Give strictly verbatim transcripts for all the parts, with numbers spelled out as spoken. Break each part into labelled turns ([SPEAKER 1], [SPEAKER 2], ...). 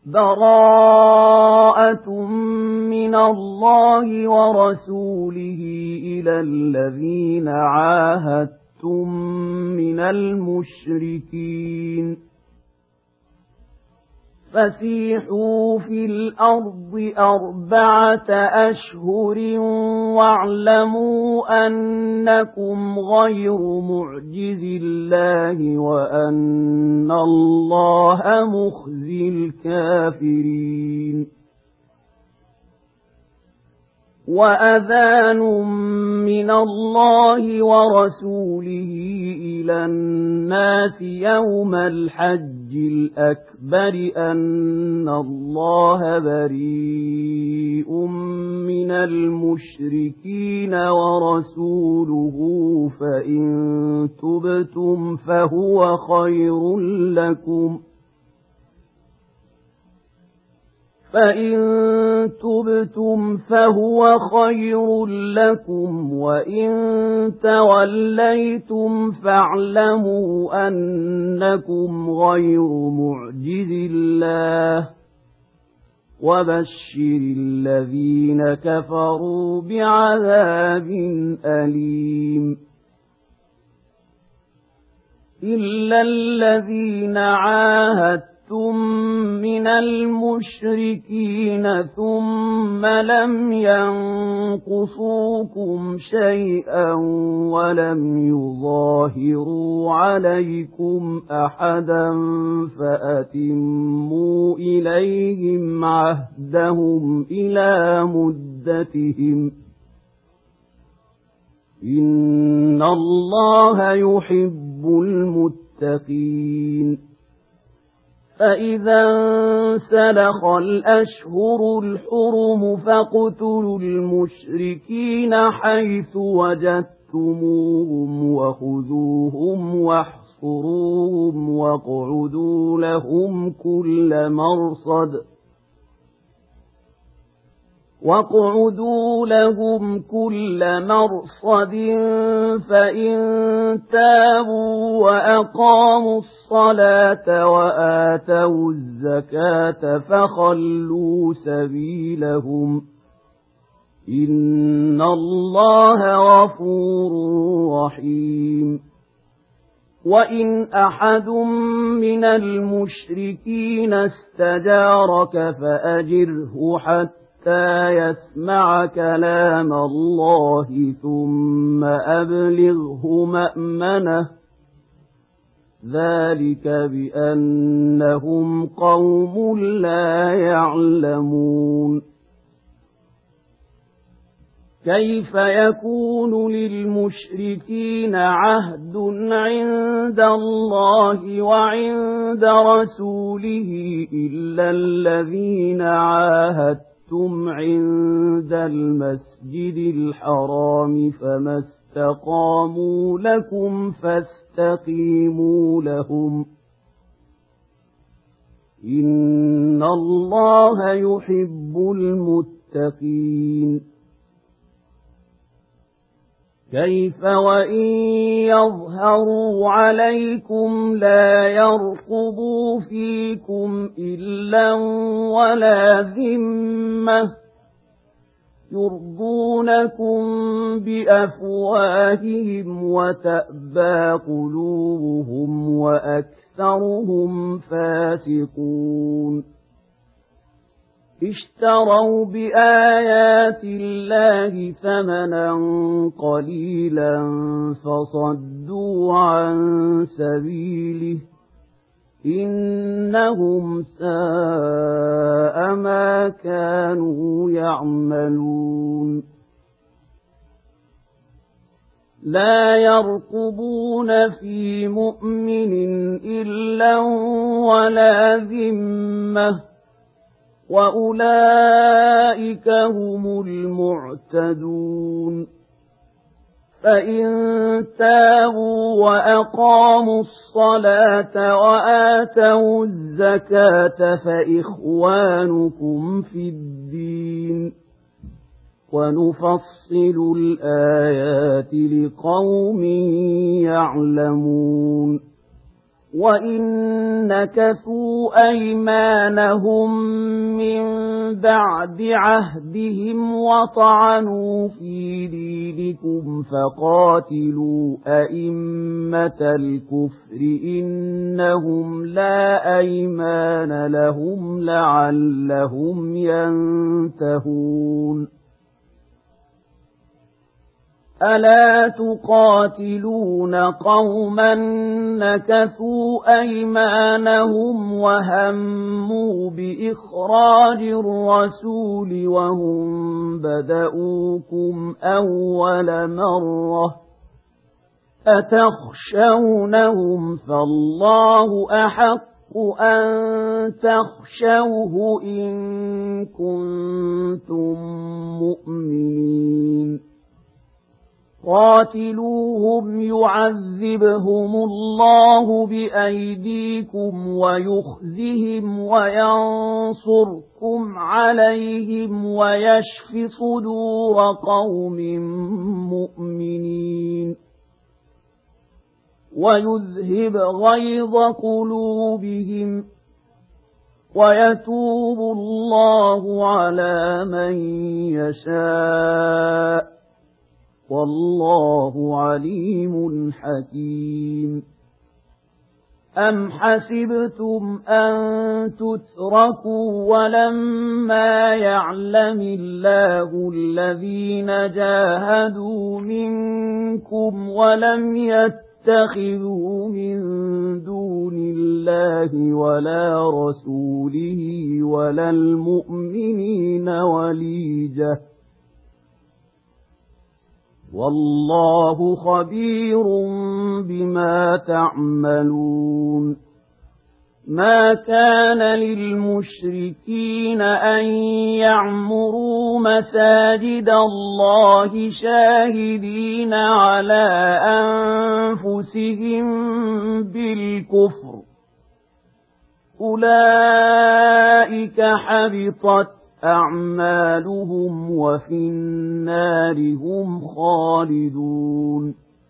[SPEAKER 1] براءة من الله ورسوله إلى الذين عاهدتم من المشركين فسيحوا في الأرض أربعة أشهر واعلموا أنكم غير معجز الله وأن الله مخزي الكافرين وأذان من الله ورسوله إلى الناس يوم الحج الأكبر أن الله بريء من المشركين ورسوله فإن تبتم فهو خير لكم فإن تبتم فهو خير لكم وإن توليتم فاعلموا أنكم غير معجز الله وبشر الذين كفروا بعذاب أليم إلا الذين عاهدتم من المشركين ثم لم ينقصوكم شيئا ولم يظاهروا عليكم أحدا فأتموا إليهم عهدهم إلى مدتهم إن الله يحب المتقين فإذا انسلخ الأشهر الحرم فاقتلوا المشركين حيث وجدتموهم وخذوهم واحصروهم واقعدوا لهم كل مرصد واقعدوا لهم كل مرصد فإن تابوا وأقاموا الصلاة وآتوا الزكاة فخلوا سبيلهم إن الله غفور رحيم وإن أحد من المشركين استجارك فأجره حتى حتى يسمع كلام الله ثم أبلغه مأمنه ذلك بأنهم قوم لا يعلمون كيف يكون للمشركين عهد عند الله وعند رسوله إلا الذين عاهدوا ثم عند المسجد الحرام فما استقاموا لكم فاستقيموا لهم إن الله يحب المتقين كيف وإن يظهروا عليكم لا يرقبوا فيكم إلا ولا ذمة يرضونكم بأفواههم وتأبى قلوبهم وأكثرهم فاسقون اشتروا بآيات الله ثمنا قليلا فصدوا عن سبيله إنهم ساء ما كانوا يعملون لا يرقبون في مؤمن إلا ولا ذمة وأولئك هم المعتدون فإن تابوا وأقاموا الصلاة وآتوا الزكاة فإخوانكم في الدين ونفصل الآيات لقوم يعلمون وَإِن نَكَثُوا أَيْمَانَهُم مِّن بَعْدِ عَهْدِهِمْ وَطَعَنُوا فِي دِينِكُمْ فَقَاتِلُوا أَئِمَّةَ الْكُفْرِ إِنَّهُمْ لَا أَيْمَانَ لَهُمْ لَعَلَّهُمْ يَنتَهُونَ أَلَا تُقَاتِلُونَ قَوْمًا نَكَثُوا أَيْمَانَهُمْ وَهَمُّوا بِإِخْرَاجِ الرَّسُولِ وَهُمْ بَدَءُوكُمْ أَوَّلَ مَرَّةٍ أَتَخْشَوْنَهُمْ فَاللَّهُ أَحَقُّ أَن تَخْشَوْهُ إِن كُنتُم مُّؤْمِنِينَ قاتلوهم يعذبهم الله بأيديكم ويخزهم وينصركم عليهم ويشف صدور قوم مؤمنين ويذهب غيظ قلوبهم ويتوب الله على من يشاء والله عليم حكيم أم حسبتم أن تتركوا ولما يعلم الله الذين جاهدوا منكم ولم يتخذوا من دون الله ولا رسوله ولا المؤمنين وليجة والله خبير بما تعملون ما كان للمشركين أن يعمروا مساجد الله شاهدين على أنفسهم بالكفر أولئك حبطت أعمالهم وفي النار هم خالدون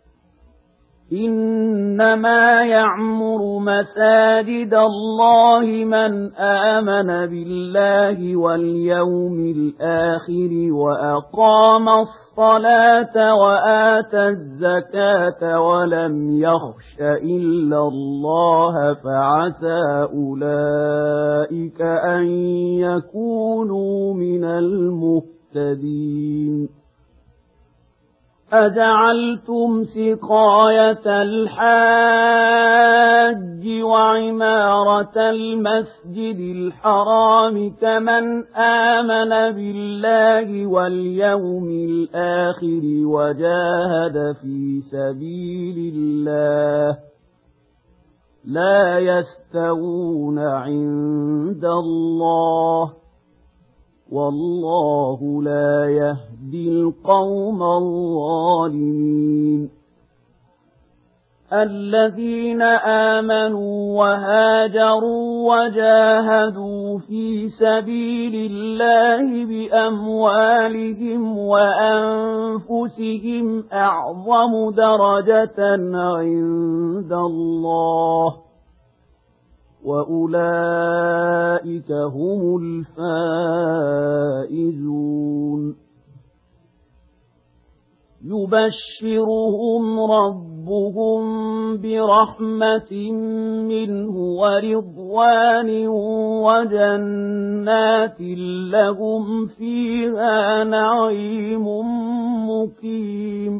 [SPEAKER 1] إنما يعمر مساجد الله من آمن بالله واليوم الآخر وأقام الصلاة وآتى الزكاة ولم يخش إلا الله فعسى أولئك أن يكونوا من المهتدين أجعلتم سقاية الحاج وعمارة المسجد الحرام كمن آمن بالله واليوم الآخر وجاهد في سبيل الله لا يستوون عند الله والله لا يهدي القوم الظالمين الذين آمنوا وهاجروا وجاهدوا في سبيل الله بأموالهم وأنفسهم أعظم درجة عند الله وأولئك هم الفائزون يبشرهم ربهم برحمة منه ورضوان وجنات لهم فيها نعيم مقيم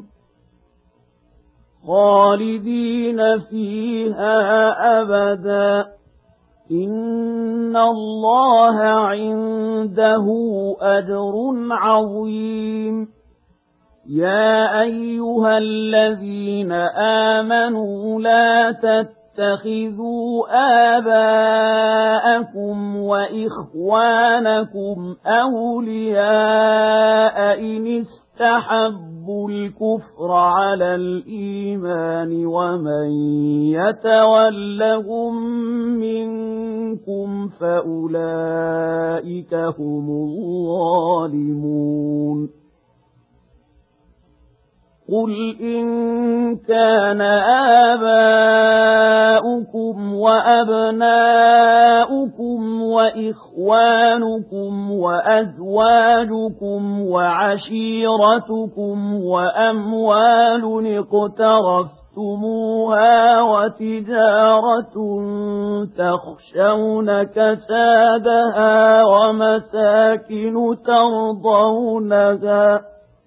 [SPEAKER 1] خالدين فيها أبدا إن الله عنده أجر عظيم يا أيها الذين آمنوا لا تتخذوا آباءكم وإخوانكم أولياء إن استحبوا الكفر على الإيمان ومن يتولهم منكم فأولئك هم الظالمون قل إن كان آباؤكم وأبناؤكم وإخوانكم وأزواجكم وعشيرتكم وأموال اقترفتموها وتجارة تخشون كسادها ومساكن ترضونها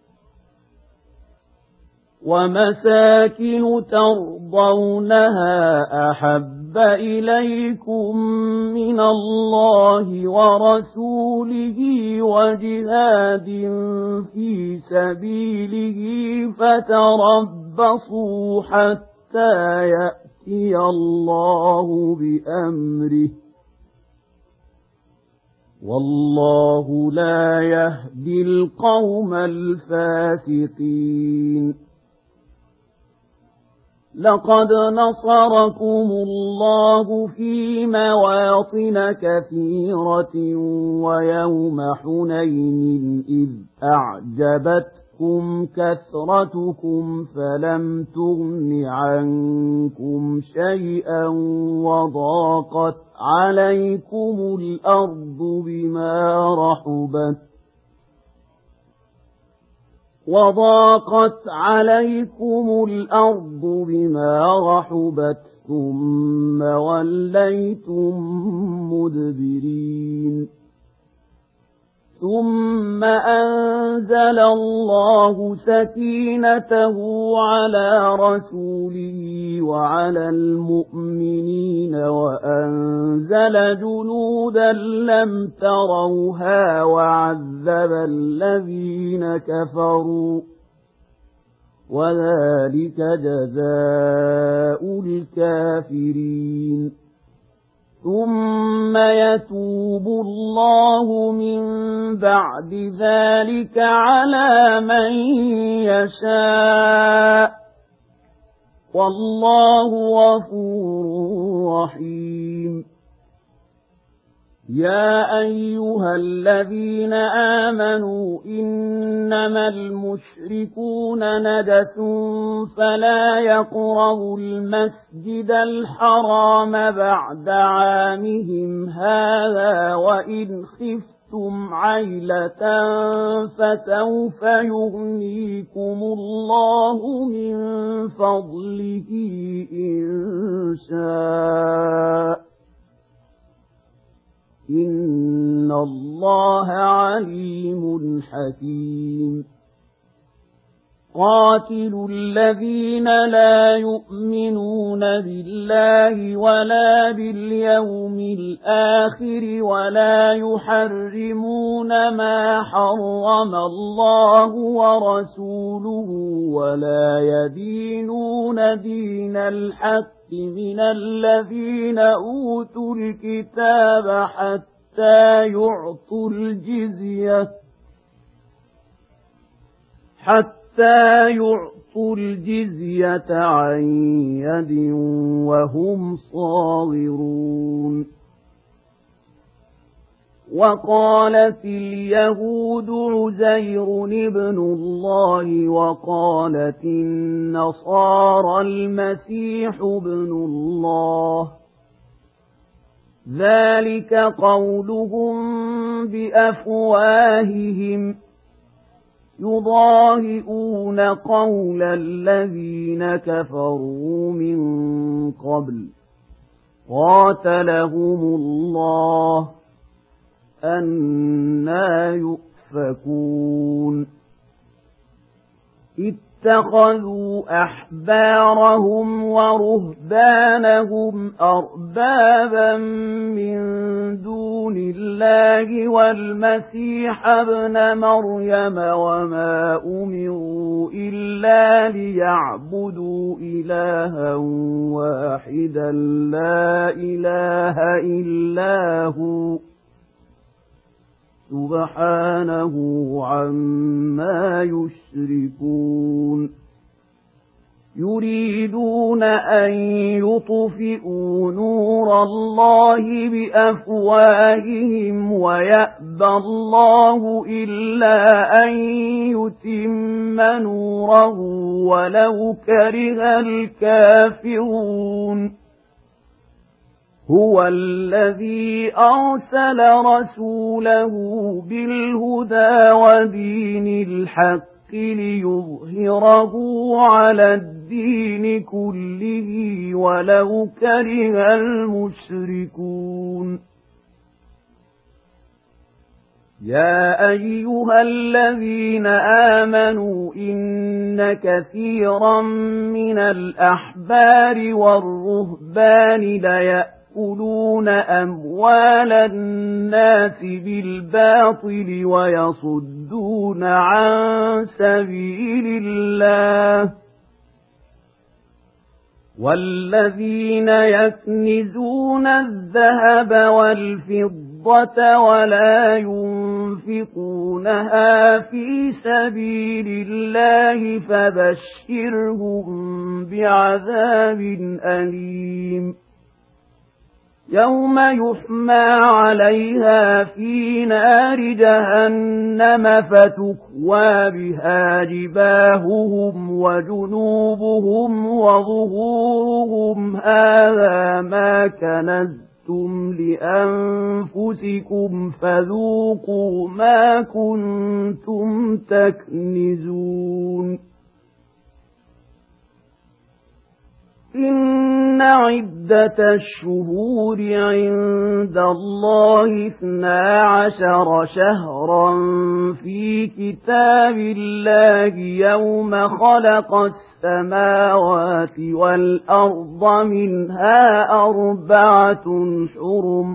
[SPEAKER 1] ومساكن ترضونها أحب إليكم من الله ورسوله وجهاد في سبيله فتربصوا حتى يأتي الله بأمره والله لا يهدي القوم الفاسقين. لقد نصركم الله في مواطن كثيرة ويوم حنين إذ أعجبتكم كثرتكم فلم تغن عنكم شيئا وضاقت عليكم الأرض بما رحبت وضاقت عليكم الأرض بما رحبت ثم وليتم مدبرين. ثم أنزل الله سكينته على رسوله وعلى المؤمنين وأنزل جنودا لم تروها وعذب الذين كفروا وذلك جزاء الكافرين. ثم يتوب الله من بعد ذلك على من يشاء والله غفور رحيم. يا أيها الذين آمنوا إنما المشركون نجس فلا يقربوا المسجد الحرام بعد عامهم هذا وإن خفتم عيلة فسوف يغنيكم الله من فضله إن شاء إن الله عليم حكيم. قاتلوا الذين لا يؤمنون بالله ولا باليوم الآخر ولا يحرمون ما حرم الله ورسوله ولا يدينون دين الحق من الذين أوتوا الكتاب حتى يعطوا الجزية حتى يعطوا الجزية عن يد وهم صاغرون. وقالت اليهود عزير ابن الله وقالت النصارى المسيح ابن الله ذلك قولهم بأفواههم يضاهئون قول الذين كفروا من قبل قاتلهم الله أنى يؤفكون. اتخذوا أحبارهم ورهبانهم أربابا من دون الله والمسيح ابن مريم وما أمروا إلا ليعبدوا إلها واحدا لا إله إلا هو سبحانه عما يشركون. يريدون أن يطفئوا نور الله بأفواههم ويأبى الله إلا أن يتم نوره ولو كره الكافرون هو الذي أرسل رسوله بالهدى ودين الحق ليظهره على الدين كله ولو كره المشركون يا أيها الذين آمنوا إن كثيرا من الأحبار والرهبان ليأكلون أموال الناس بالباطل ويصدون عن سبيل الله والذين يكنزون الذهب والفضة ولا ينفقونها في سبيل الله فبشرهم بعذاب أليم يوم يحمى عليها في نار جهنم فتكوى بها جباههم وجنوبهم وظهورهم هذا ما كنزتم لأنفسكم فذوقوا ما كنتم تكنزون إن عدة الشهور عند الله اثنا عشر شهرا في كتاب الله يوم خلق السماوات والأرض منها أربعة حرم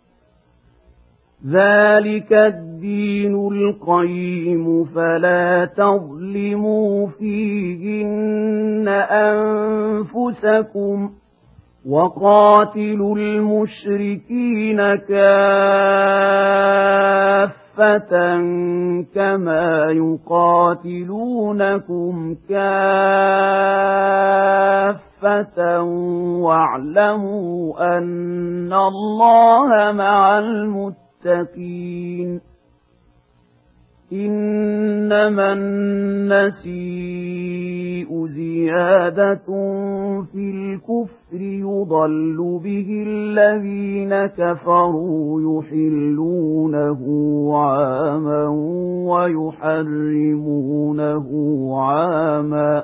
[SPEAKER 1] ذلك الدين القيم فلا تظلموا فيهن أنفسكم وقاتلوا المشركين كافة كما يقاتلونكم كافة واعلموا أن الله مع المتقين إنما النسيء زيادة في الكفر يضل به الذين كفروا يحلونه عاما ويحرمونه عاما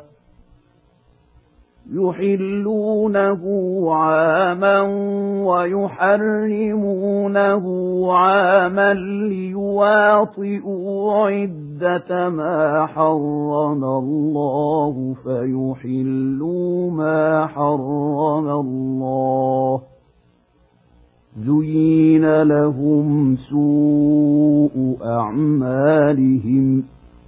[SPEAKER 1] يحلونه عاما ويحرمونه عاما ليواطئوا عدة ما حرم الله فيحلوا ما حرم الله زين لهم سوء أعمالهم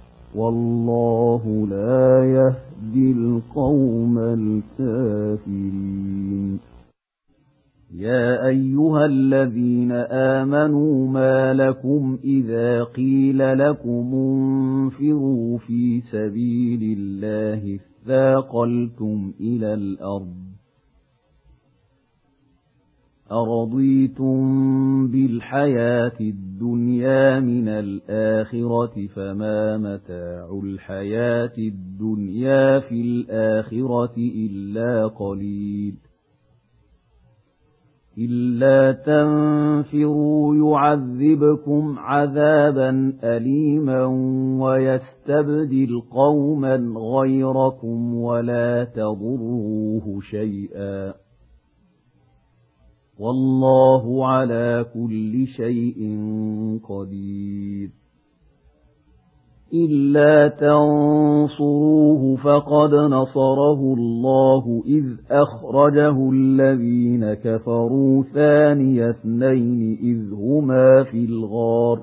[SPEAKER 1] والله لا يهدي القوم الكافرين يا أيها الذين آمنوا ما لكم إذا قيل لكم انفروا في سبيل الله اثاقلتم إلى الأرض أرضيتم بالحياة الدنيا من الآخرة فما متاع الحياة الدنيا في الآخرة إلا قليل إلا تنفروا يعذبكم عذابا أليما ويستبدل قوما غيركم ولا تضروه شيئا والله على كل شيء قدير إلا تنصروه فقد نصره الله إذ أخرجه الذين كفروا ثاني اثنين إذ هما في الغار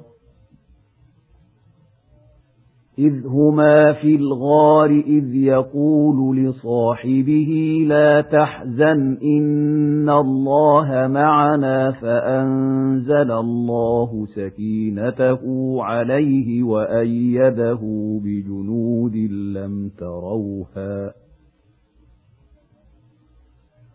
[SPEAKER 1] إذ هما في الغار إذ يقول لصاحبه لا تحزن إن الله معنا فأنزل الله سكينته عليه وأيده بجنود لم تروها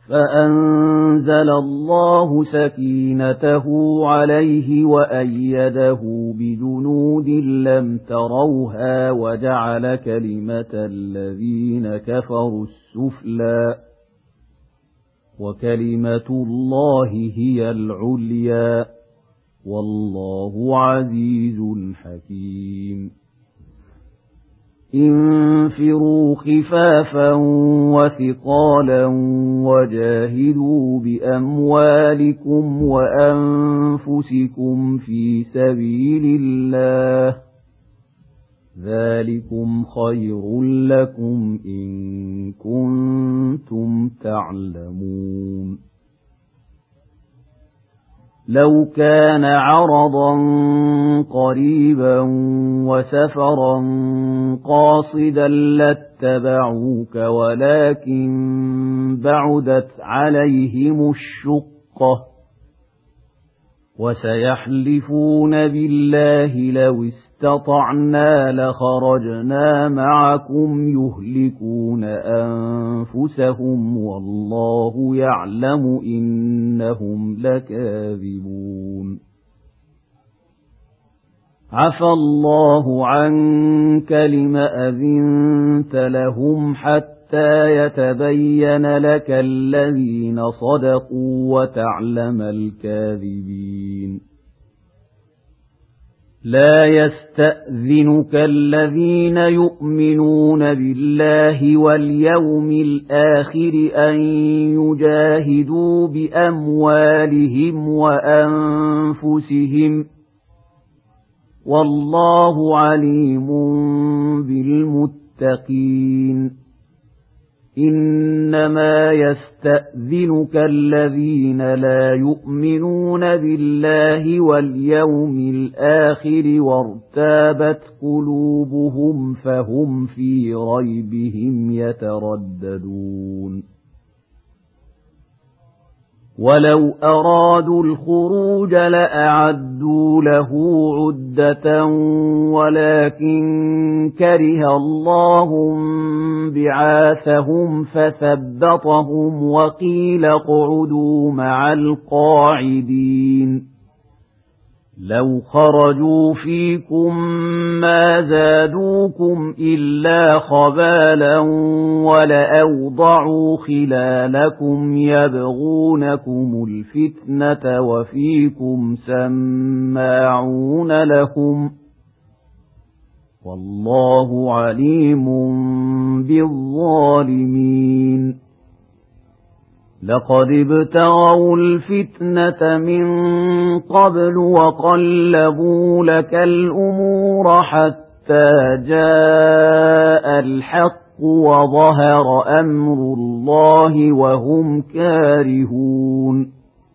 [SPEAKER 1] فأنزل الله سكينته عليه وأيده بجنود لم تروها وجعل كلمة الذين كفروا السفلى وكلمة الله هي العليا والله عزيز حكيم انفروا خفافا وثقالا وجاهدوا بأموالكم وأنفسكم في سبيل الله ذلكم خير لكم إن كنتم تعلمون لو كان عرضا قريبا وسفرا قاصدا لاتبعوك ولكن بعدت عليهم الشقة وسيحلفون بالله لو استطعنا لخرجنا معكم يهلكون أنفسهم والله يعلم إنهم لكاذبون عفى الله عنك لم أذنت لهم حتى يتبين لك الذين صدقوا وتعلم الكاذبين لا يستأذنك الذين يؤمنون بالله واليوم الآخر أن يجاهدوا بأموالهم وأنفسهم والله عليم بالمتقين إنما يستأذنك الذين لا يؤمنون بالله واليوم الآخر وارتابت قلوبهم فهم في ريبهم يترددون ولو أرادوا الخروج لأعدوا له عدة ولكن كره الله بعاثهم فثبطهم وقيل اقعدوا مع القاعدين لو خرجوا فيكم ما زادوكم إلا خبالا ولأوضعوا خلالكم يبغونكم الفتنة وفيكم سماعون لهم والله عليم بالظالمين لقد ابتغوا الفتنة من قبل وقلبوا لك الأمور حتى جاء الحق وظهر أمر الله وهم كارهون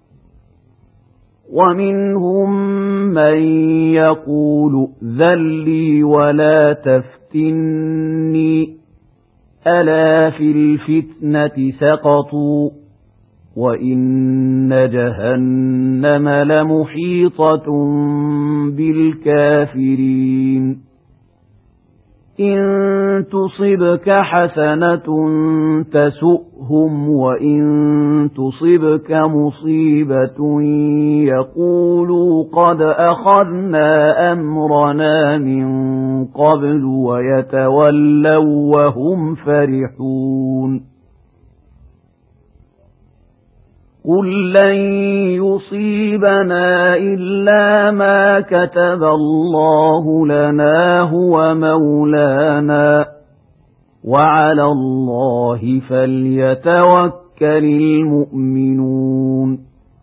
[SPEAKER 1] ومنهم من يقول ائذن لي ولا تفتني ألا في الفتنة سقطوا وإن جهنم لمحيطة بالكافرين إن تصبك حسنة تسؤهم وإن تصبك مصيبة يقولوا قد أخذنا أمرنا من قبل ويتولوا وهم فرحون قل لن يصيبنا إلا ما كتب الله لنا هو مولانا وعلى الله فليتوكل المؤمنون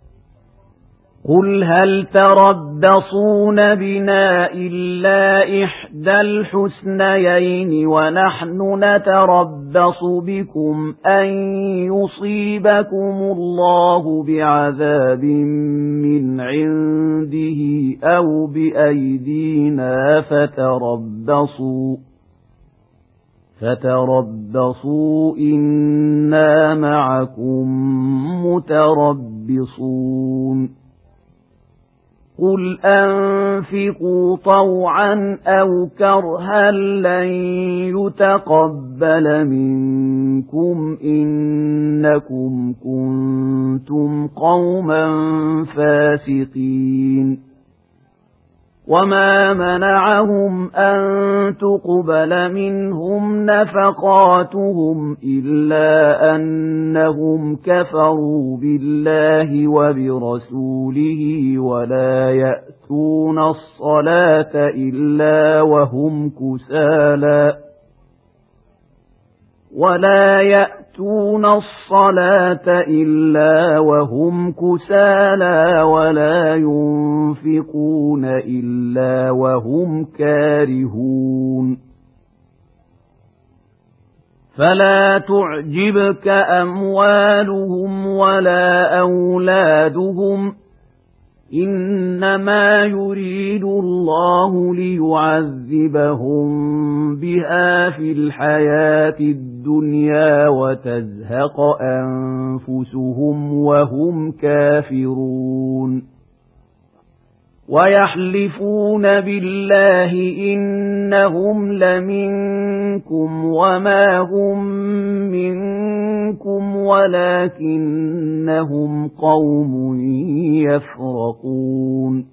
[SPEAKER 1] قل هل تربصون بنا إلا إحدى الحسنيين ونحن نتربص بكم أن يصيبكم الله بعذاب من عنده أو بأيدينا فتربصوا فتربصوا إنا معكم متربصون قل أنفقوا طوعا أو كرها لن يتقبل منكم منكم إنكم كنتم قوما فاسقين وما منعهم أن تقبل منهم نفقاتهم إلا أنهم كفروا بالله وبرسوله ولا يأتون الصلاة إلا وهم كسالى ولا يأتون الصلاة إلا وهم كسالى ولا ينفقون إلا وهم كارهون فلا تعجبك أموالهم ولا أولادهم إنما يريد الله ليعذبهم بها في الحياة الدنيا وتزهق أنفسهم وهم كافرون ويحلفون بالله إنهم لمنكم وما هم منكم ولكنهم قوم يفرقون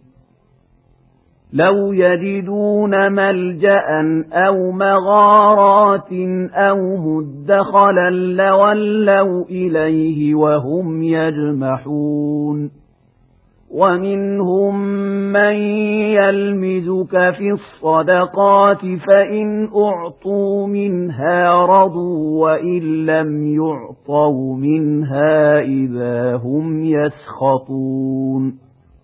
[SPEAKER 1] لو يجدون ملجأ أو مغارات أو مدخلا لولوا إليه وهم يجمحون ومنهم من يلمزك في الصدقات فإن أعطوا منها رضوا وإن لم يعطوا منها إذا هم يسخطون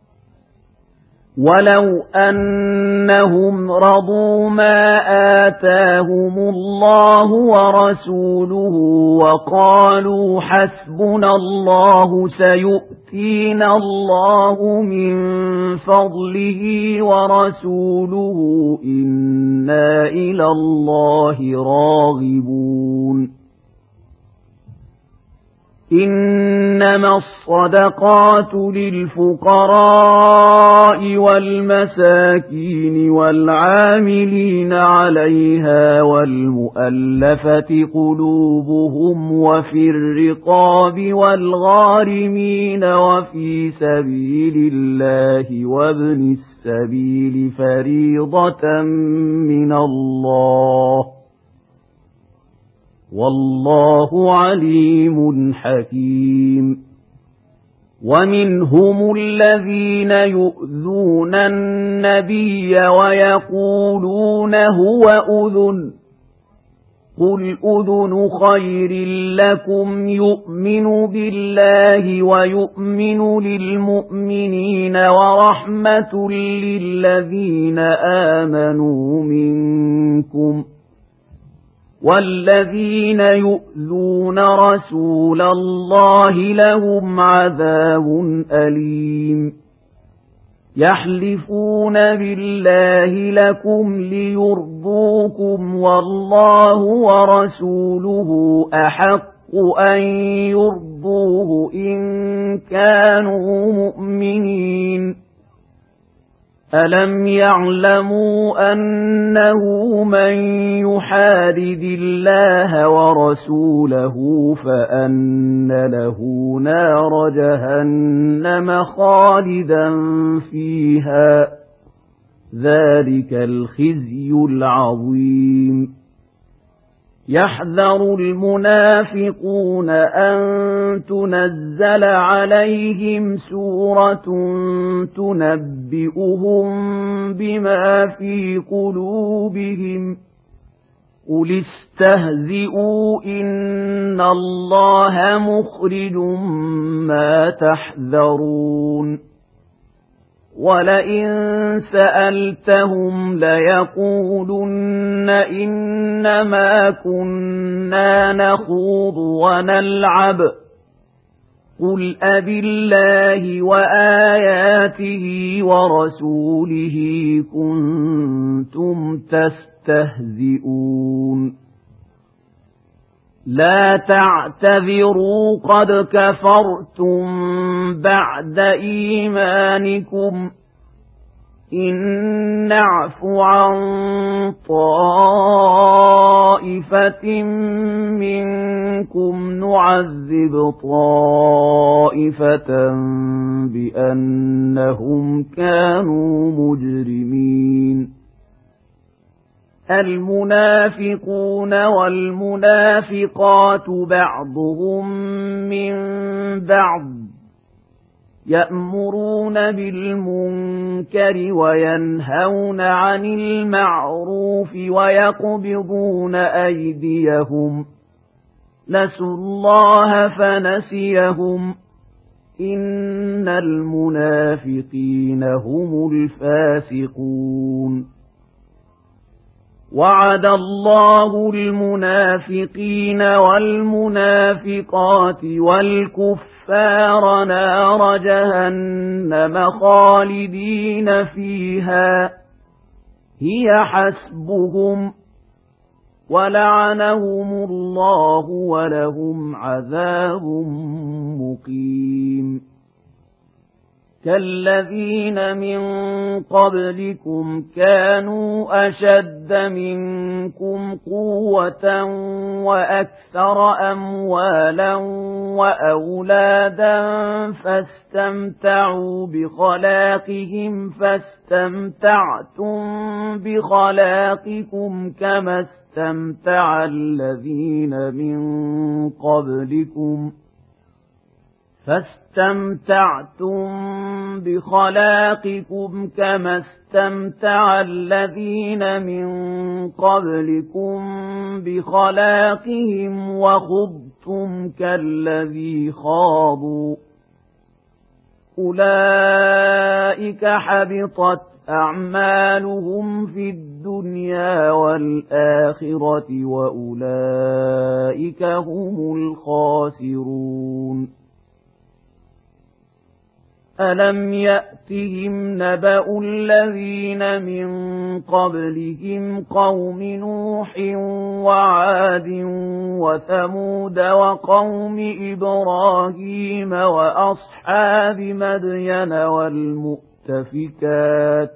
[SPEAKER 1] ولو أنهم رضوا ما آتاهم الله ورسوله وقالوا حسبنا الله سيؤتينا الله من فضله ورسوله إنا إلى الله راغبون إنما الصدقات للفقراء والمساكين والعاملين عليها والمؤلفة قلوبهم وفي الرقاب والغارمين وفي سبيل الله وابن السبيل فريضة من الله والله عليم حكيم ومنهم الذين يؤذون النبي ويقولون هو أذن قل أذن خير لكم يؤمن بالله ويؤمن للمؤمنين ورحمة للذين آمنوا منكم والذين يؤذون رسول الله لهم عذاب أليم يحلفون بالله لكم ليرضوكم والله ورسوله أحق أن يرضوه إن كانوا مؤمنين ألم يعلموا أنه من يحادد الله ورسوله فأن له نار جهنم خالدا فيها ذلك الخزي العظيم يحذر المنافقون أن تنزل عليهم سورة تنبئهم بما في قلوبهم قل استهزئوا إن الله مخرج ما تحذرون ولئن سألتهم ليقولن إنما كنا نخوض ونلعب قل أبالله وآياته ورسوله كنتم تستهزئون لا تعتذروا قد كفرتم بعد إيمانكم إن نعف عن طائفة طائفة منكم نعذب طائفة بأنهم كانوا مجرمين المنافقون والمنافقات بعضهم من بعض يأمرون بالمنكر وينهون عن المعروف ويقبضون أيديهم نسوا الله فنسيهم إن المنافقين هم الفاسقون وعد الله المنافقين والمنافقات والكفار نار جهنم خالدين فيها هي حسبهم ولعنهم الله ولهم عذاب مقيم كالذين من قبلكم كانوا أشد منكم قوة وأكثر أموالا وأولادا فاستمتعوا بخلاقهم فاستمتعتم بخلاقكم كما استمتع الذين من قبلكم فاستمتعتم بخلاقكم كما استمتع الذين من قبلكم بخلاقهم وخضتم كالذي خاضوا أولئك حبطت أعمالهم في الدنيا والآخرة وأولئك هم الخاسرون ألم يأتهم نبأ الذين من قبلهم قوم نوح وعاد وثمود وقوم إبراهيم وأصحاب مدين والمؤتفكات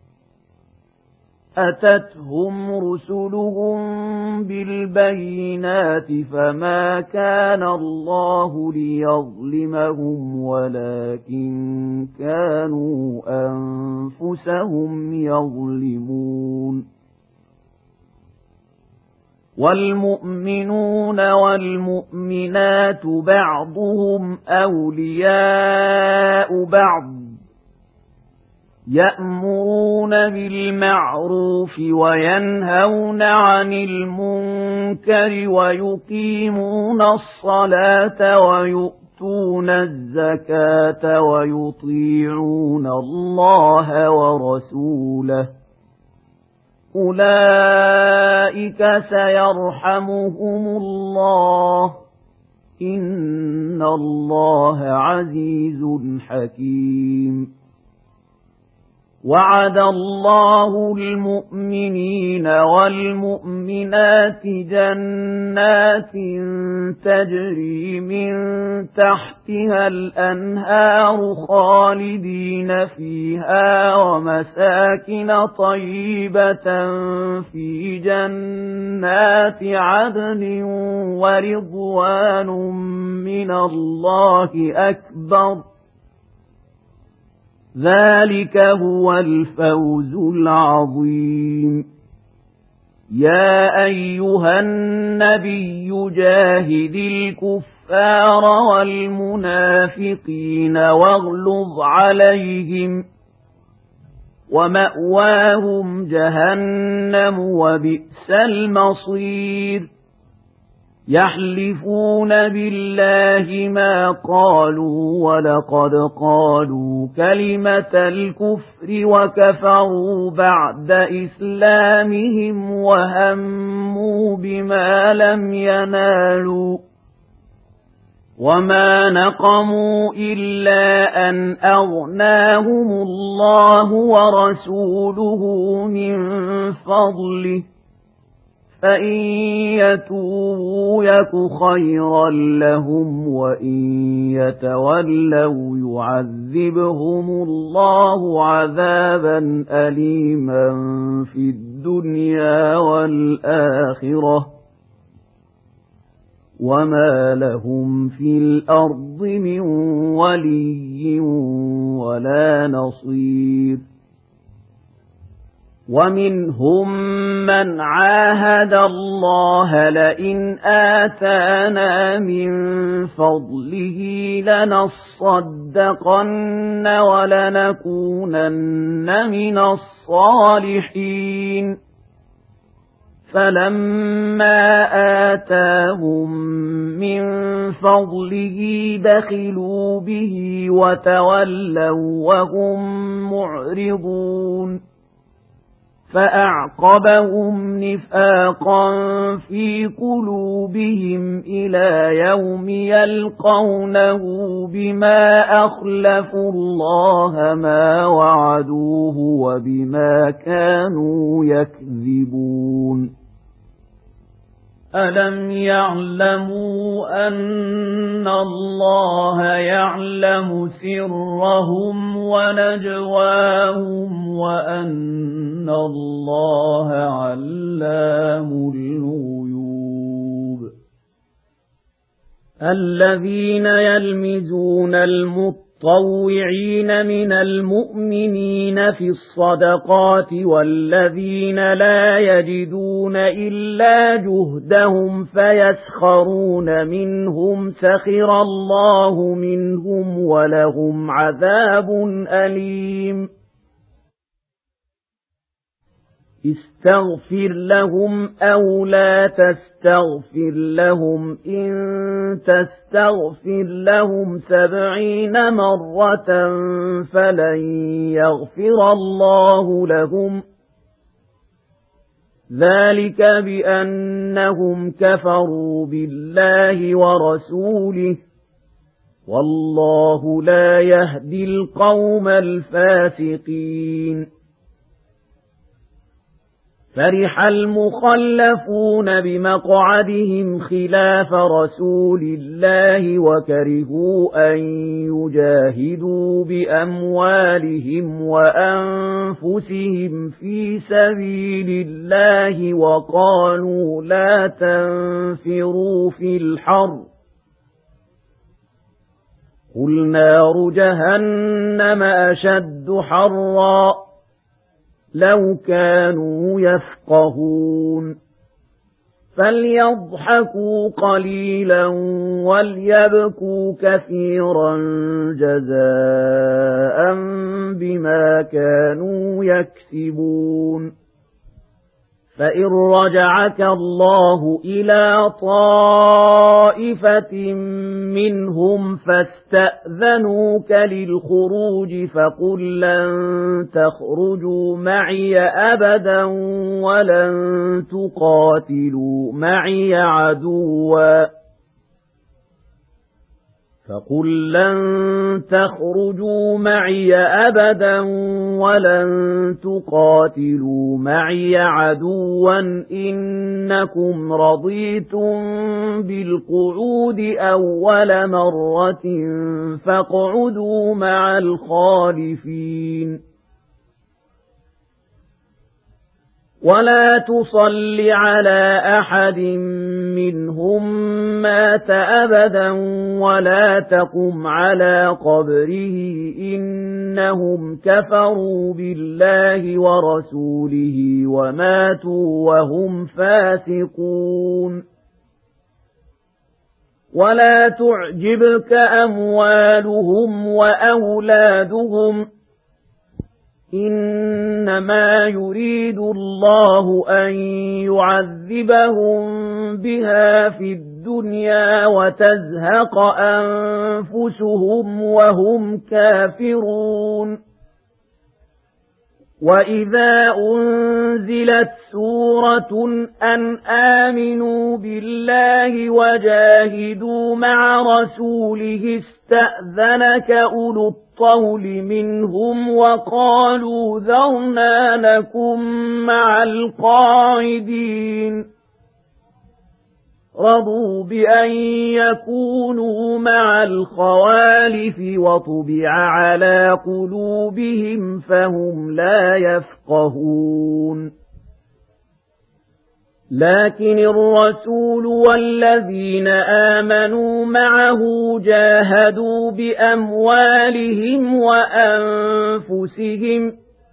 [SPEAKER 1] أتتهم رسلهم بالبينات فما كان الله ليظلمهم ولكن كانوا أنفسهم يظلمون والمؤمنون والمؤمنات بعضهم أولياء بعض يأمرون بالمعروف وينهون عن المنكر ويقيمون الصلاة ويؤتون الزكاة ويطيعون الله ورسوله أولئك سيرحمهم الله إن الله عزيز حكيم وعد الله المؤمنين والمؤمنات جنات تجري من تحتها الأنهار خالدين فيها ومساكن طيبة في جنات عدن ورضوان من الله أكبر ذلك هو الفوز العظيم يا أيها النبي جاهد الكفار والمنافقين واغلظ عليهم ومأواهم جهنم وبئس المصير يحلفون بالله ما قالوا ولقد قالوا كلمة الكفر وكفروا بعد إسلامهم وهموا بما لم ينالوا وما نقموا إلا أن أغناهم الله ورسوله من فضله فإن يتوبوا يك خيرا لهم وإن يتولوا يعذبهم الله عذابا أليما في الدنيا والآخرة وما لهم في الأرض من ولي ولا نصير ومنهم من عاهد الله لئن آتانا من فضله لنصدقن ولنكونن من الصالحين فلما آتاهم من فضله بخلوا به وتولوا وهم معرضون فأعقبهم نفاقا في قلوبهم إلى يوم يلقونه بما أخلفوا الله ما وعدوه وبما كانوا يكذبون ألم يعلموا أن الله يعلم سرهم ونجواهم وأن الله علام الغيوب الذين يلمزون المطلوب متطوعين من المؤمنين في الصدقات والذين لا يجدون إلا جهدهم فيسخرون منهم سخر الله منهم ولهم عذاب أليم استغفر لهم أو لا تستغفر لهم إن تستغفر لهم سبعين مرة فلن يغفر الله لهم ذلك بأنهم كفروا بالله ورسوله والله لا يهدي القوم الفاسقين فرح المخلفون بمقعدهم خلاف رسول الله وكرهوا أن يجاهدوا بأموالهم وأنفسهم في سبيل الله وقالوا لا تنفروا في الحر قل نار جهنم أشد حرا لو كانوا يفقهون فليضحكوا قليلا وليبكوا كثيرا جزاء بما كانوا يكسبون فإن رجعك الله إلى طائفة منهم فاستأذنوك للخروج فقل لن تخرجوا معي أبدا ولن تقاتلوا معي عدوا فقل لن تخرجوا معي أبدا ولن تقاتلوا معي عدوا إنكم رضيتم بالقعود أول مرة فاقعدوا مع الخالفين ولا تصل على أحد منهم مات أبدا ولا تقم على قبره إنهم كفروا بالله ورسوله وماتوا وهم فاسقون ولا تعجبك أموالهم وأولادهم إنما يريد الله أن يعذبهم بها في الدنيا وتزهق أنفسهم وهم كافرون وإذا أنزلت سورة أن آمنوا بالله وجاهدوا مع رسوله استأذنك أولو الطول منهم وقالوا ذرنا لكم مع القاعدين رضوا بأن يكونوا مع الخوالف وطبع على قلوبهم فهم لا يفقهون لكن الرسول والذين آمنوا معه جاهدوا بأموالهم وأنفسهم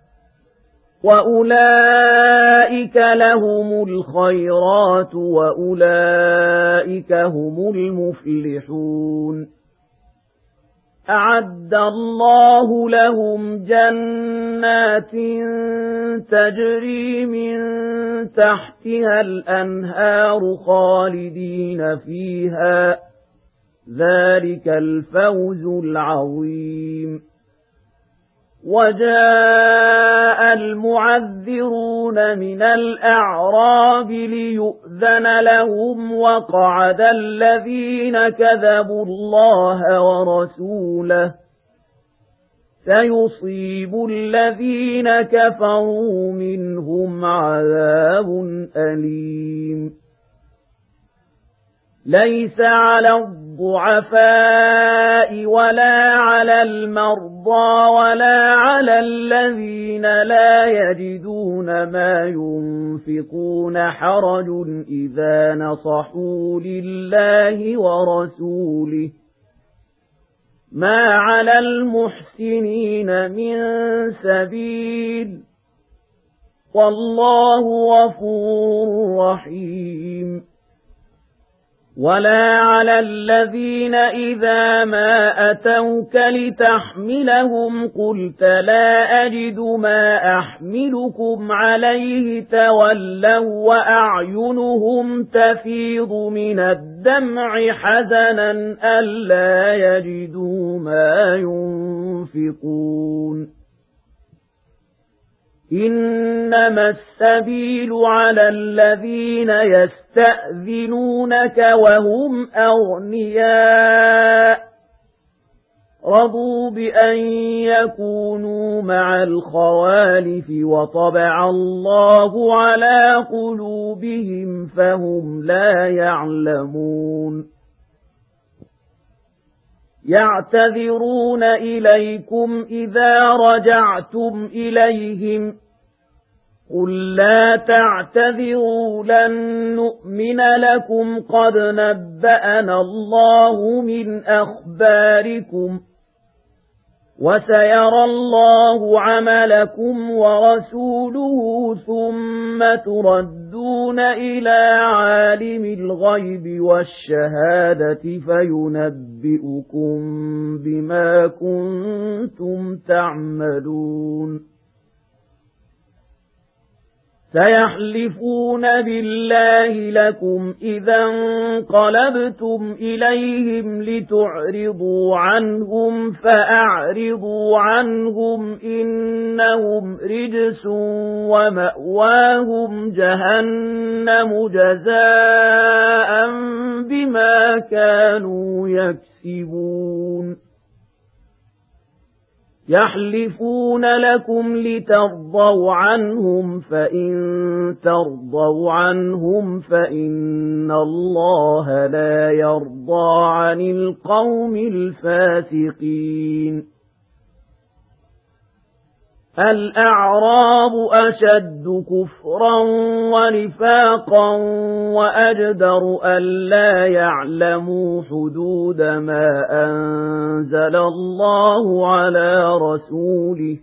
[SPEAKER 1] وأولئك لهم الخيرات وأولئك هم المفلحون أعد الله لهم جنات تجري من تحتها الأنهار خالدين فيها ذلك الفوز العظيم وجاء المعذرون من الأعراب ليؤذن لهم وقعد الذين كذبوا الله ورسوله سيصيب الذين كفروا منهم عذاب أليم ليس على الضعفاء ولا على المرضى ولا على الذين لا يجدون ما ينفقون حرج إذا نصحوا لله ورسوله ما على المحسنين من سبيل والله غفور رحيم ولا على الذين إذا ما أتوك لتحملهم قلت لا أجد ما أحملكم عليه تولوا وأعينهم تفيض من الدمع حزنا ألا يجدوا ما ينفقون إنما السبيل على الذين يستأذنونك وهم أغنياء رضوا بأن يكونوا مع الخوالف وطبع الله على قلوبهم فهم لا يعلمون يعتذرون إليكم إذا رجعتم إليهم قل لا تعتذروا لن نؤمن لكم قد نبأنا الله من أخباركم وسيرى الله عملكم ورسوله ثم تردون إلى عالم الغيب والشهادة فينبئكم بما كنتم تعملون سيحلفون بالله لكم إذا انقلبتم إليهم لتعرضوا عنهم فأعرضوا عنهم إنهم رجس ومأواهم جهنم جزاء بما كانوا يكسبون يحلفون لكم لترضوا عنهم فإن ترضوا عنهم فإن الله لا يرضى عن القوم الفاسقين الأعراب أشد كفرا ونفاقا وأجدر ألا يعلموا حدود ما أنزل الله على رسوله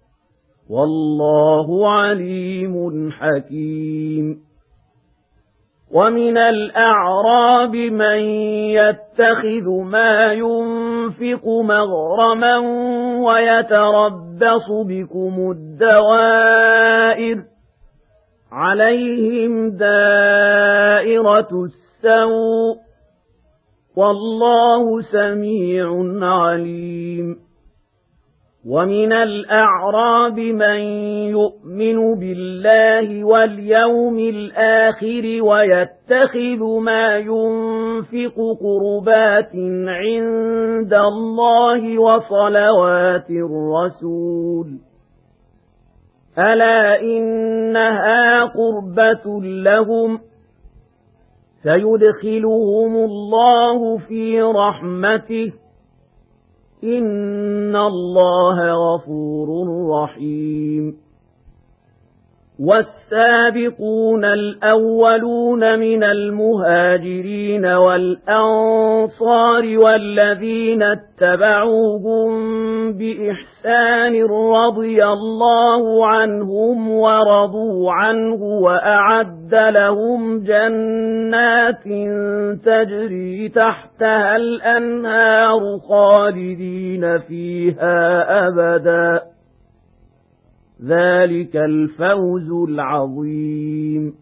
[SPEAKER 1] والله عليم حكيم ومن الأعراب من يتخذ ما ينفق مغرما ويتربص بكم الدوائر عليهم دائرة السوء والله سميع عليم ومن الأعراب من يؤمن بالله واليوم الآخر ويتخذ ما ينفق قربات عند الله وصلوات الرسول ألا إنها قربة لهم سيدخلهم الله في رحمته إن الله غفور رحيم والسابقون الأولون من المهاجرين والأنصار والذين اتبعوهم بإحسان رضي الله عنهم ورضوا عنه وأعد لهم جنات تجري تحتها الأنهار خالدين فيها أبدا ذلك الفوز العظيم.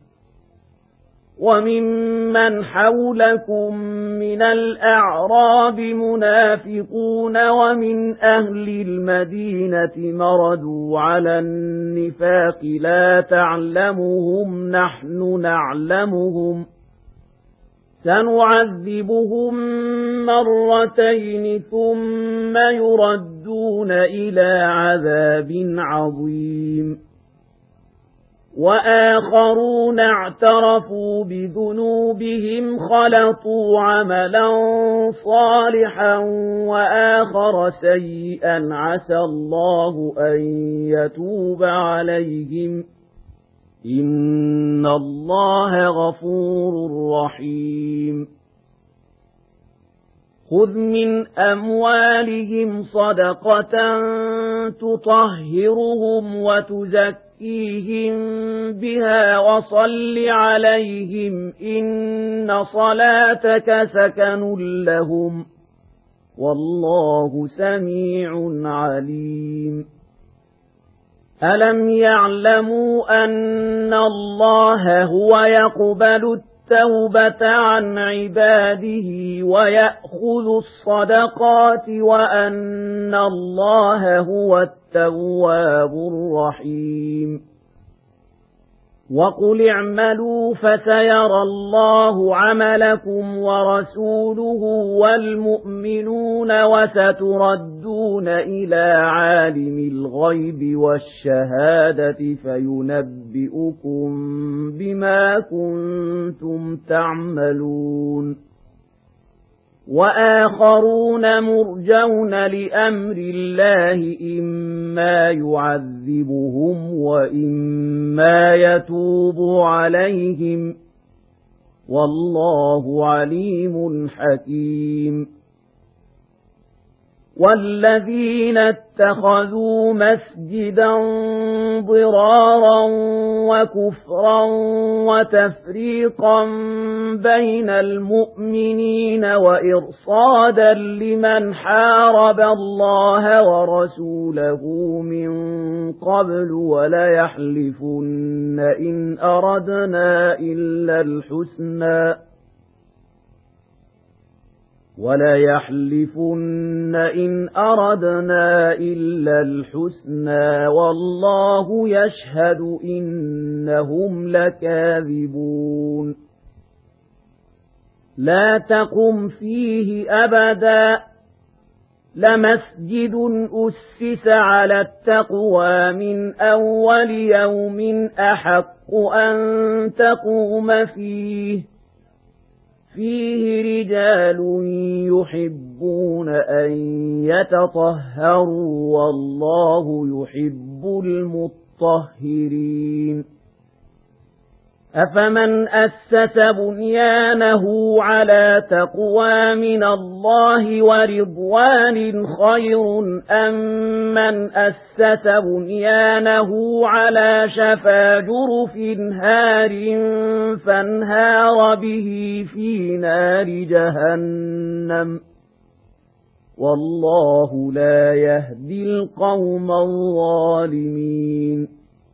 [SPEAKER 1] وممن حولكم من الأعراب منافقون ومن أهل المدينة مردوا على النفاق لا تعلمهم نحن نعلمهم سنعذبهم مرتين ثم يردون إلى عذاب عظيم. وآخرون اعترفوا بذنوبهم خلطوا عملا صالحا وآخر سيئا عسى الله أن يتوب عليهم إن الله غفور رحيم. خذ من أموالهم صدقة تطهرهم وتزكيهم بها وصل عليهم إن صلاتك سكن لهم والله سميع عليم. ألم يعلموا أن الله هو يقبل التوبة عن عباده ويأخذ الصدقات وأن الله هو التواب الرحيم. وقل اعملوا فسيرى الله عملكم ورسوله والمؤمنون وستردون إلى عالم الغيب والشهادة فينبئكم بما كنتم تعملون. وآخرون مرجون لأمر الله إما يعذبهم وإما يتوب عليهم والله عليم حكيم. والذين اتخذوا مسجدا ضرارا وكفرا وتفريقا بين المؤمنين وإرصادا لمن حارب الله ورسوله من قبل وليحلفن إن أردنا إلا الحسنى وليحلفن إن أردنا إلا الحسنى والله يشهد إنهم لكاذبون. لا تقم فيه أبدا لمسجد أسس على التقوى من أول يوم أحق أن تقوم فيه فيه رجال يحبون أن يتطهروا والله يحب المطهرين. أفمن أسس بنيانه على تقوى من الله ورضوان خير أم من أسس بنيانه على شفا جرف هار فانهار به في نار جهنم والله لا يهدي القوم الظالمين.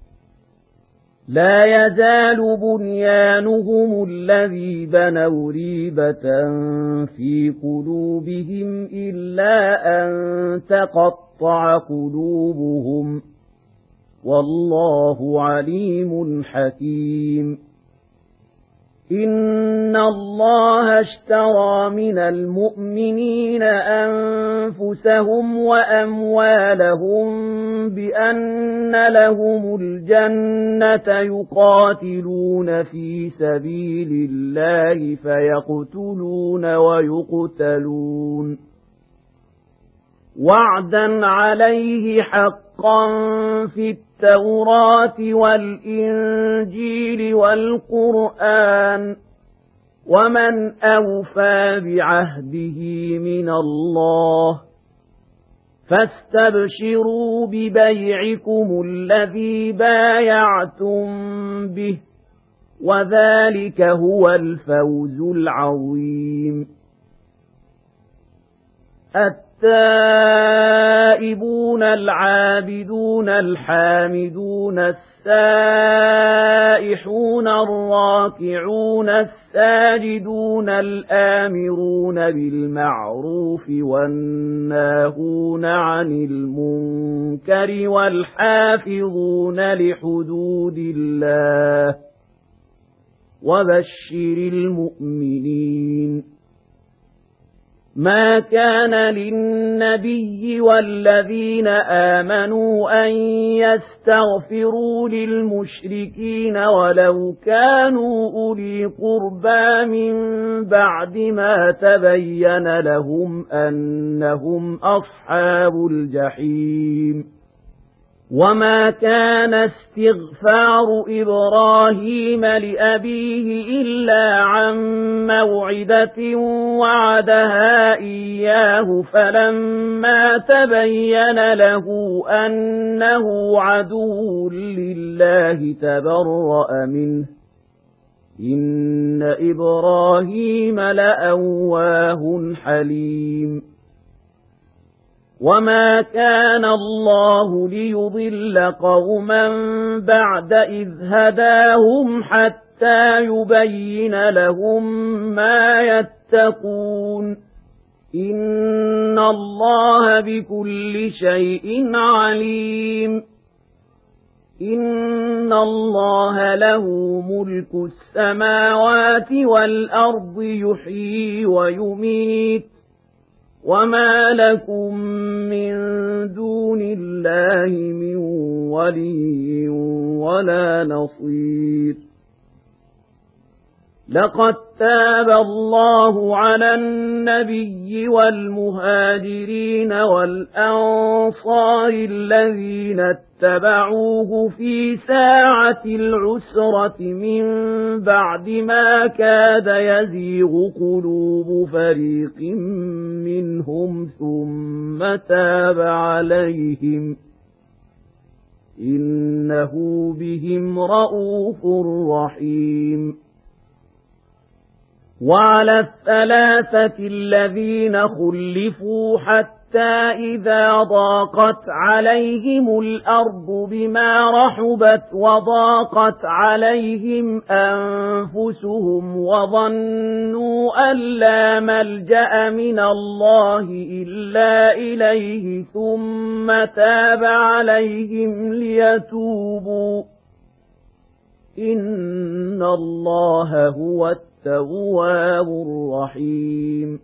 [SPEAKER 1] لا يزال بنيانهم الذي بنوا ريبة في قلوبهم إلا أن تقطع قلوبهم والله عليم حكيم. إن الله اشترى من المؤمنين أنفسهم وأموالهم بأن لهم الجنة يقاتلون في سبيل الله فيقتلون ويقتلون وعدا عليه حقا حقا في التوراة والإنجيل والقرآن ومن أوفى بعهده من الله فاستبشروا ببيعكم الذي بايعتم به وذلك هو الفوز العظيم. التائبون العابدون الحامدون السائحون الراكعون الساجدون الآمرون بالمعروف والناهون عن المنكر والحافظون لحدود الله وبشر المؤمنين. ما كان للنبي والذين آمنوا أن يستغفروا للمشركين ولو كانوا أولي قربى من بعد ما تبين لهم أنهم أصحاب الجحيم. وما كان استغفار إبراهيم لأبيه إلا عن موعدة وعدها إياه فلما تبين له أنه عدو لله تبرأ منه إن إبراهيم لأواه حليم. وما كان الله ليضل قوما بعد إذ هداهم حتى يبين لهم ما يتقون إن الله بكل شيء عليم. إن الله له ملك السماوات والأرض يحيي ويميت وما لكم من دون الله من ولي ولا نصير. لقد تاب الله على النبي والمهاجرين والأنصار الذين اتبعوه في ساعة العسرة من بعد ما كاد يزيغ قلوب فريق منهم ثم تاب عليهم إنه بهم رءوف رحيم. وعلى الثلاثة الذين خلفوا حتى إذا ضاقت عليهم الأرض بما رحبت وضاقت عليهم أنفسهم وظنوا أن لا ملجأ من الله إلا إليه ثم تاب عليهم ليتوبوا إن الله هو التواب الرحيم.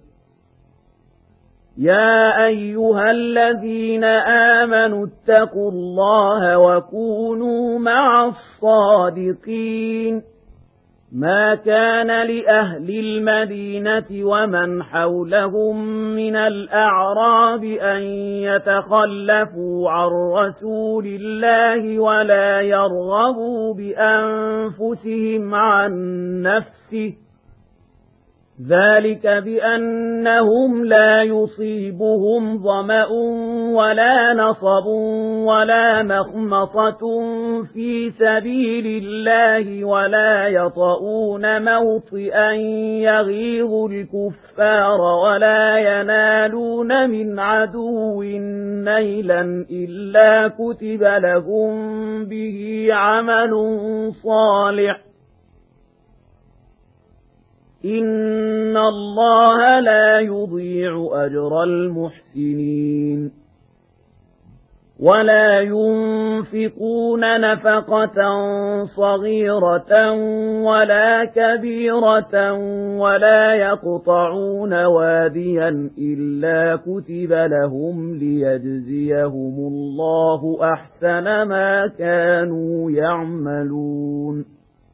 [SPEAKER 1] يا أيها الذين آمنوا اتقوا الله وكونوا مع الصادقين. ما كان لأهل المدينة ومن حولهم من الأعراب أن يتخلفوا عن رسول الله ولا يرغبوا بأنفسهم عن نفسه ذلك بأنهم لا يصيبهم ظمأ ولا نصب ولا مخمصة في سبيل الله ولا يطؤون موطئا يغيظ الكفار ولا ينالون من عدو نيلا إلا كتب لهم به عمل صالح إن الله لا يضيع أجر المحسنين. ولا ينفقون نفقة صغيرة ولا كبيرة ولا يقطعون واديا إلا كتب لهم ليجزيهم الله أحسن ما كانوا يعملون.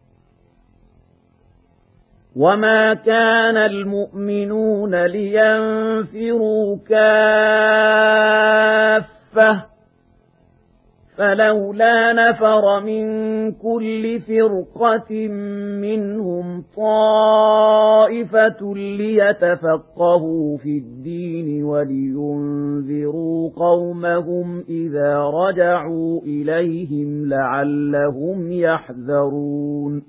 [SPEAKER 1] وما كان المؤمنون لينفروا كافة فلولا نفر من كل فرقة منهم طائفة ليتفقهوا في الدين ولينذروا قومهم إذا رجعوا إليهم لعلهم يحذرون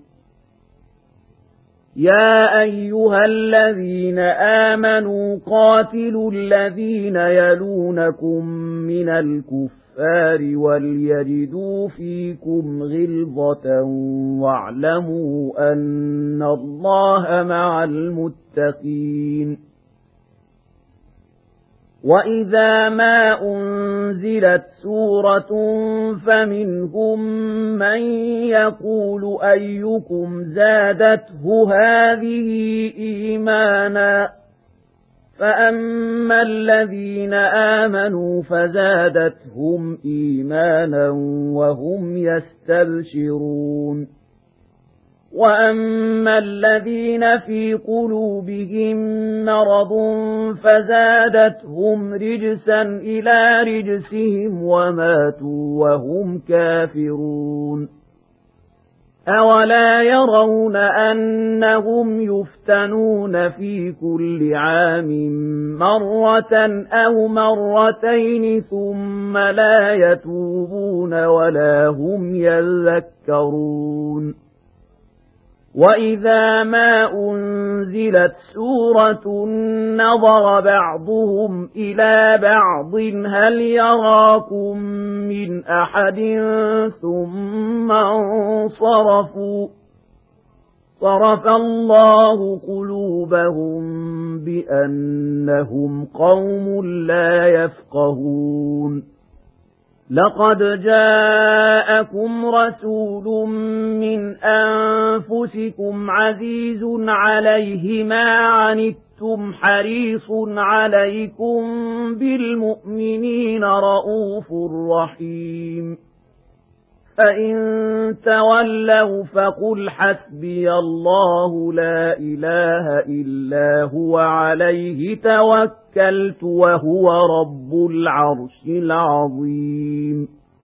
[SPEAKER 1] يا أيها الذين آمنوا قاتلوا الذين يلونكم من الكفر وليجدوا فيكم غلظة واعلموا أن الله مع المتقين وإذا ما أنزلت سورة فمنهم من يقول أيكم زادته هذه إيمانا فأما الذين آمنوا فزادتهم إيمانا وهم يستبشرون وأما الذين في قلوبهم مرض فزادتهم رجسا إلى رجسهم وماتوا وهم كافرون أولا يرون أنهم يفتنون في كل عام مرة أو مرتين ثم لا يتوبون ولا هم يذكرون وإذا ما أنزلت سورة نظر بعضهم إلى بعض هل يراكم من أحد ثم انصرفوا صرف الله قلوبهم بأنهم قوم لا يفقهون لقد جاءكم رسول من أنفسكم عزيز عليه ما عنتم حريص عليكم بالمؤمنين رؤوف رحيم فإن تولوا فقل حسبي الله لا إله إلا هو عليه توكلت وهو رب العرش العظيم